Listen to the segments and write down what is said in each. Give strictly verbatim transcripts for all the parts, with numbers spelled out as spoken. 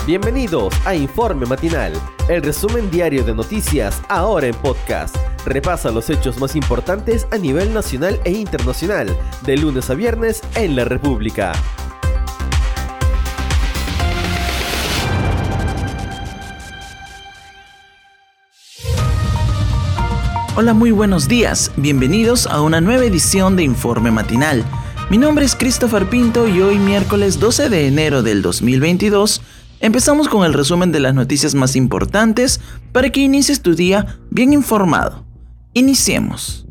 Bienvenidos a Informe Matinal, el resumen diario de noticias ahora en podcast. Repasa los hechos más importantes a nivel nacional e internacional, de lunes a viernes en la República. Hola, muy buenos días. Bienvenidos a una nueva edición de Informe Matinal. Mi nombre es Christopher Pinto y hoy, miércoles doce de enero del dos mil veintidós, empezamos con el resumen de las noticias más importantes para que inicies tu día bien informado. Iniciemos.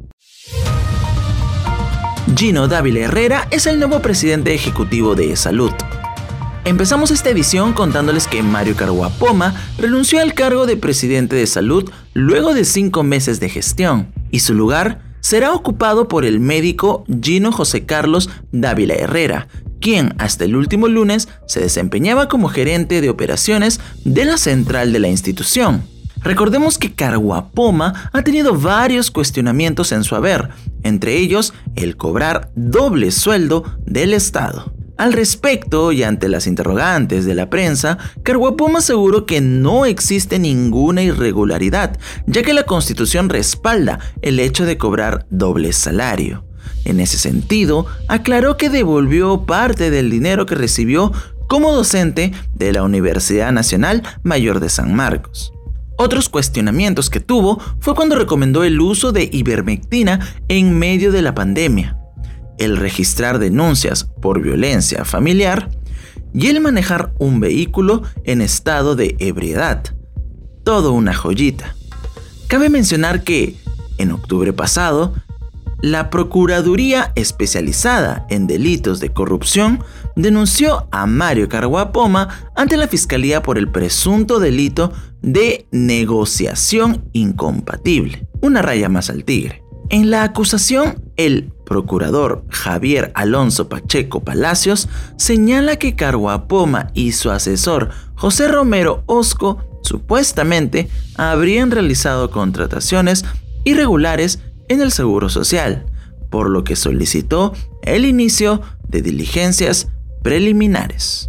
Gino Dávila Herrera es el nuevo presidente ejecutivo de Salud. Empezamos esta edición contándoles que Mario Carhuapoma renunció al cargo de presidente de Salud luego de cinco meses de gestión, y su lugar será ocupado por el médico Gino José Carlos Dávila Herrera, quien hasta el último lunes se desempeñaba como gerente de operaciones de la central de la institución. Recordemos que Carhuapoma ha tenido varios cuestionamientos en su haber, entre ellos el cobrar doble sueldo del Estado. Al respecto, y ante las interrogantes de la prensa, Carhuapoma aseguró que no existe ninguna irregularidad, ya que la Constitución respalda el hecho de cobrar doble salario. En ese sentido, aclaró que devolvió parte del dinero que recibió como docente de la Universidad Nacional Mayor de San Marcos. Otros cuestionamientos que tuvo fue cuando recomendó el uso de ivermectina en medio de la pandemia, el registrar denuncias por violencia familiar y el manejar un vehículo en estado de ebriedad. Todo una joyita. Cabe mencionar que, en octubre pasado, la Procuraduría Especializada en Delitos de Corrupción denunció a Mario Carhuapoma ante la Fiscalía por el presunto delito de negociación incompatible. Una raya más al tigre. En la acusación, el procurador Javier Alonso Pacheco Palacios señala que Carhuapoma y su asesor José Romero Osco supuestamente habrían realizado contrataciones irregulares en el Seguro Social, por lo que solicitó el inicio de diligencias preliminares.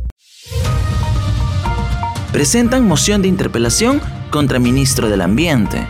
Presentan moción de interpelación contra ministro del Ambiente.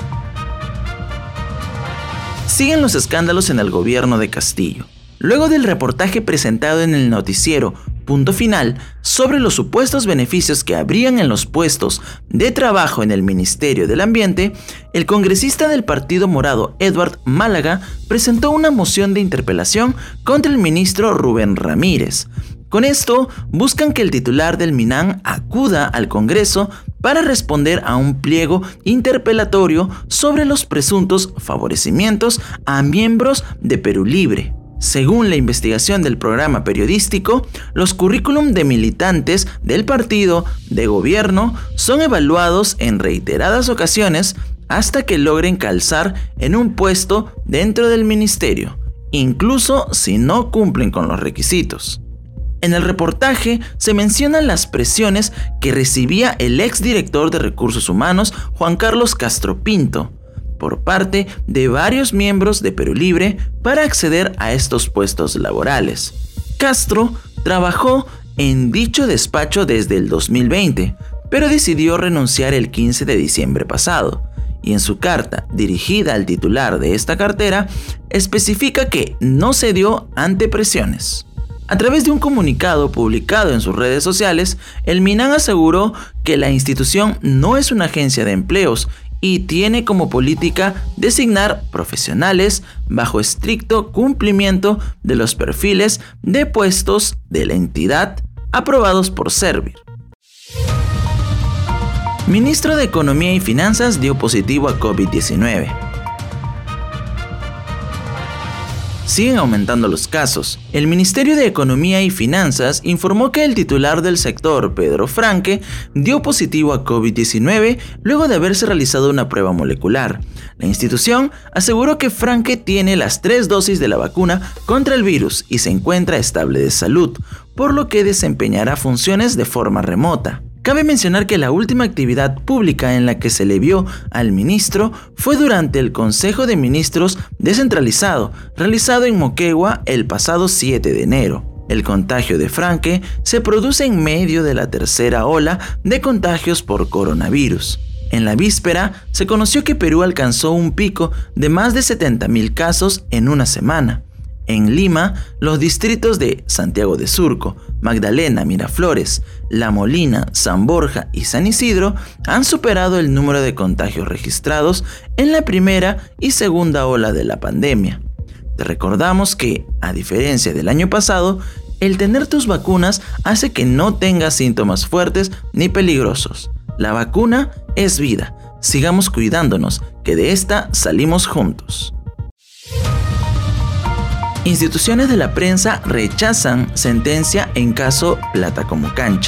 Siguen los escándalos en el gobierno de Castillo. Luego del reportaje presentado en el noticiero Punto Final sobre los supuestos beneficios que habrían en los puestos de trabajo en el Ministerio del Ambiente, el congresista del Partido Morado Edward Málaga presentó una moción de interpelación contra el ministro Rubén Ramírez. Con esto, buscan que el titular del MINAN acuda al Congreso para responder a un pliego interpelatorio sobre los presuntos favorecimientos a miembros de Perú Libre. Según la investigación del programa periodístico, los currículum de militantes del partido de gobierno son evaluados en reiteradas ocasiones hasta que logren calzar en un puesto dentro del ministerio, incluso si no cumplen con los requisitos. En el reportaje se mencionan las presiones que recibía el exdirector de Recursos Humanos, Juan Carlos Castro Pinto, por parte de varios miembros de Perú Libre para acceder a estos puestos laborales. Castro trabajó en dicho despacho desde el dos mil veinte, pero decidió renunciar el quince de diciembre pasado, y en su carta dirigida al titular de esta cartera especifica que no cedió ante presiones. A través de un comunicado publicado en sus redes sociales, el MINAN aseguró que la institución no es una agencia de empleos y tiene como política designar profesionales bajo estricto cumplimiento de los perfiles de puestos de la entidad aprobados por Servir. Ministro de Economía y Finanzas dio positivo a COVID diecinueve. Siguen aumentando los casos. El Ministerio de Economía y Finanzas informó que el titular del sector, Pedro Franque, dio positivo a COVID diecinueve luego de haberse realizado una prueba molecular. La institución aseguró que Franque tiene las tres dosis de la vacuna contra el virus y se encuentra estable de salud, por lo que desempeñará funciones de forma remota. Cabe mencionar que la última actividad pública en la que se le vio al ministro fue durante el Consejo de Ministros descentralizado, realizado en Moquegua el pasado siete de enero. El contagio de Franke se produce en medio de la tercera ola de contagios por coronavirus. En la víspera, se conoció que Perú alcanzó un pico de más de setenta mil casos en una semana. En Lima, los distritos de Santiago de Surco, Magdalena, Miraflores, La Molina, San Borja y San Isidro han superado el número de contagios registrados en la primera y segunda ola de la pandemia. Te recordamos que, a diferencia del año pasado, el tener tus vacunas hace que no tengas síntomas fuertes ni peligrosos. La vacuna es vida. Sigamos cuidándonos, que de esta salimos juntos. Instituciones de la prensa rechazan sentencia en caso Plata como Cancha.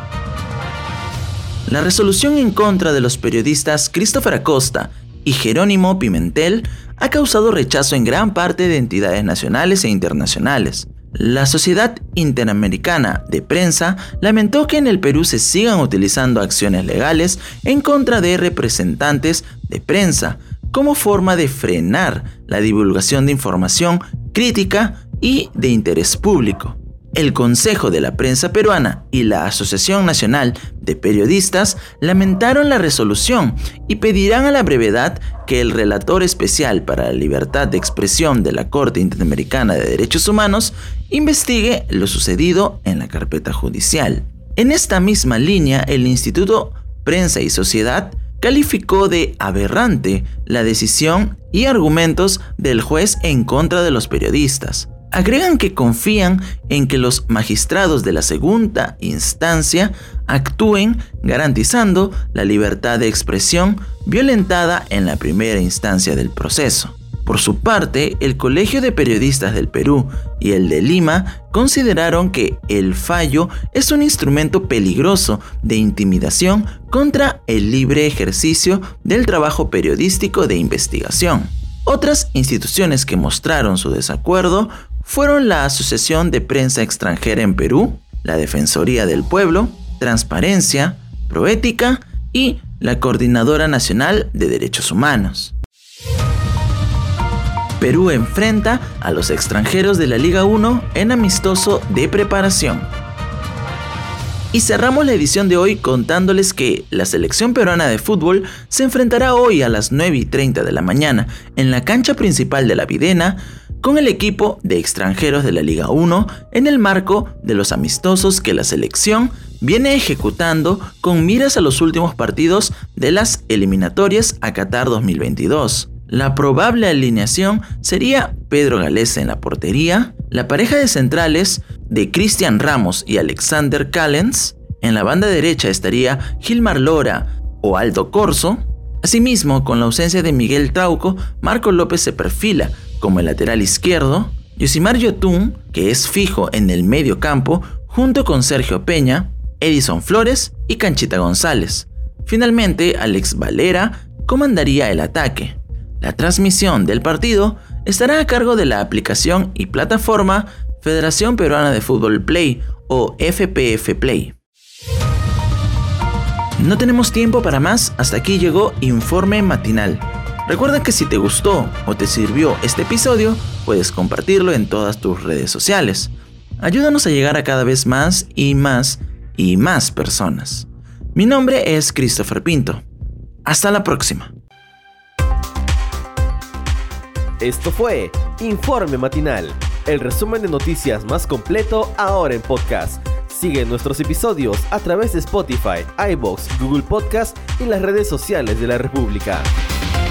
La resolución en contra de los periodistas Christopher Acosta y Jerónimo Pimentel ha causado rechazo en gran parte de entidades nacionales e internacionales. La Sociedad Interamericana de Prensa lamentó que en el Perú se sigan utilizando acciones legales en contra de representantes de prensa como forma de frenar la divulgación de información crítica y de interés público. El Consejo de la Prensa Peruana y la Asociación Nacional de Periodistas lamentaron la resolución y pedirán a la brevedad que el relator especial para la libertad de expresión de la Corte Interamericana de Derechos Humanos investigue lo sucedido en la carpeta judicial. En esta misma línea, el Instituto Prensa y Sociedad calificó de aberrante la decisión y argumentos del juez en contra de los periodistas. Agregan que confían en que los magistrados de la segunda instancia actúen garantizando la libertad de expresión violentada en la primera instancia del proceso. Por su parte, el Colegio de Periodistas del Perú y el de Lima consideraron que el fallo es un instrumento peligroso de intimidación contra el libre ejercicio del trabajo periodístico de investigación. Otras instituciones que mostraron su desacuerdo fueron la Asociación de Prensa Extranjera en Perú, la Defensoría del Pueblo, Transparencia, Proética y la Coordinadora Nacional de Derechos Humanos. Perú enfrenta a los extranjeros de la Liga uno en amistoso de preparación. Y cerramos la edición de hoy contándoles que la selección peruana de fútbol se enfrentará hoy a las nueve y treinta de la mañana en la cancha principal de la Videna con el equipo de extranjeros de la Liga uno en el marco de los amistosos que la selección viene ejecutando con miras a los últimos partidos de las eliminatorias a Qatar dos mil veintidós. La probable alineación sería Pedro Galese en la portería, la pareja de centrales de Cristian Ramos y Alexander Callens, en la banda derecha estaría Gilmar Lora o Aldo Corso. Asimismo, con la ausencia de Miguel Trauco, Marco López se perfila como el lateral izquierdo, Yosimar Yotun, que es fijo en el medio campo, junto con Sergio Peña, Edison Flores y Canchita González. Finalmente, Alex Valera comandaría el ataque. La transmisión del partido estará a cargo de la aplicación y plataforma Federación Peruana de Fútbol Play o F P F Play. No tenemos tiempo para más, hasta aquí llegó Informe Matinal. Recuerda que si te gustó o te sirvió este episodio, puedes compartirlo en todas tus redes sociales. Ayúdanos a llegar a cada vez más y más y más personas. Mi nombre es Christopher Pinto. Hasta la próxima. Esto fue Informe Matinal, el resumen de noticias más completo ahora en podcast. Sigue nuestros episodios a través de Spotify, iVoox, Google Podcast y las redes sociales de la República.